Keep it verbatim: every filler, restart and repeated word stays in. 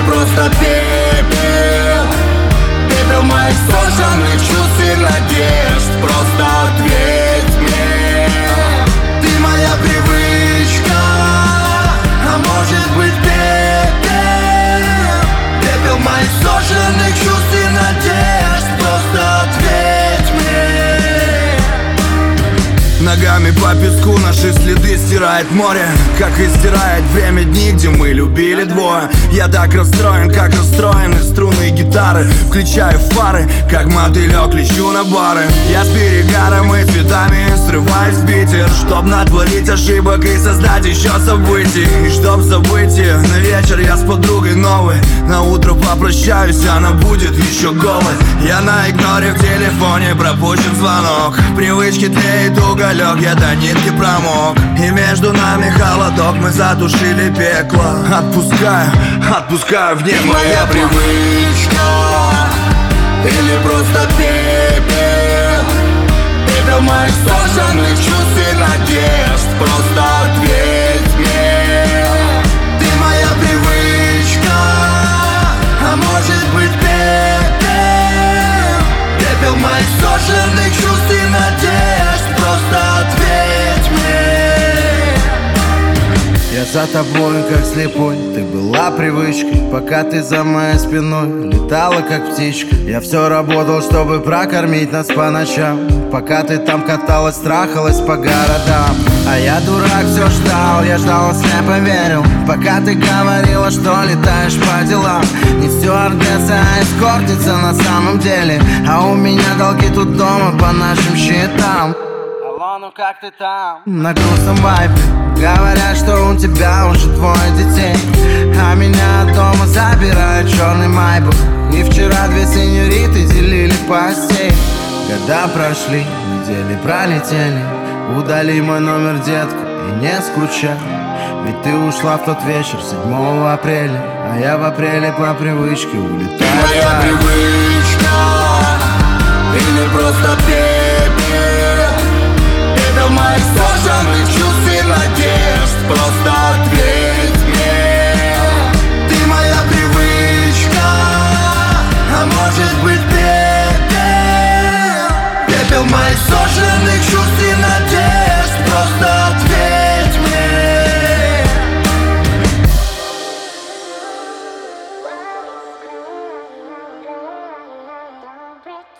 просто пепел, пепел моих сожженных чувств и надежд. Просто ответь мне, ты моя привычка, а может быть пепел, пепел моих сожженных чувств и надежд. Просто ответь мне. Ногами по песку наши следы стирает море, как и стирает время дни, где мы любили двое. Я так расстроен, как расстроены струны гитары. Включаю фары, как мотылек лечу на бары. Я с перегаром и цветами срываюсь в Питер, чтоб натворить ошибок и создать еще событий. И чтоб события на вечер я с подругой новой. На утро попрощаюсь, она будет еще голой. Я на игноре в телефоне, пропущен звонок. Привычки тлеет уголек, я до нитки промок. И между нами холодок, мы затушили пекло. Отпускаю, отпускаю в небо. Моя привычка или просто пепел, пепел моих сожженных чувств и надежд. Просто ответь мне, ты моя привычка, а может быть пепел, пепел моих сожженных чувств и надежд. Просто ответь мне. Я за тобой, как слепой, ты была привычкой. Пока ты за моей спиной летала, как птичка. Я все работал, чтобы прокормить нас по ночам. Пока ты там каталась, трахалась по городам. А я, дурак, все ждал, я ждал, а слепо верил. Пока ты говорила, что летаешь по делам. Не стюардесса, а эскортница на самом деле. А у меня долги тут дома по нашим счетам. Алло, ну как ты там? На грустном вайпе говорят, что у тебя уже двое детей, а меня от дома забирает черный майбах. И вчера две сеньориты делили постель. Года прошли, недели пролетели. Удали мой номер, детка, и не скучай. Ведь ты ушла в тот вечер, седьмого апреля. А я в апреле по привычке улетаю. Ты моя привычка или просто пепел, пепел моих сожженных чувств и надежд. Просто ответь.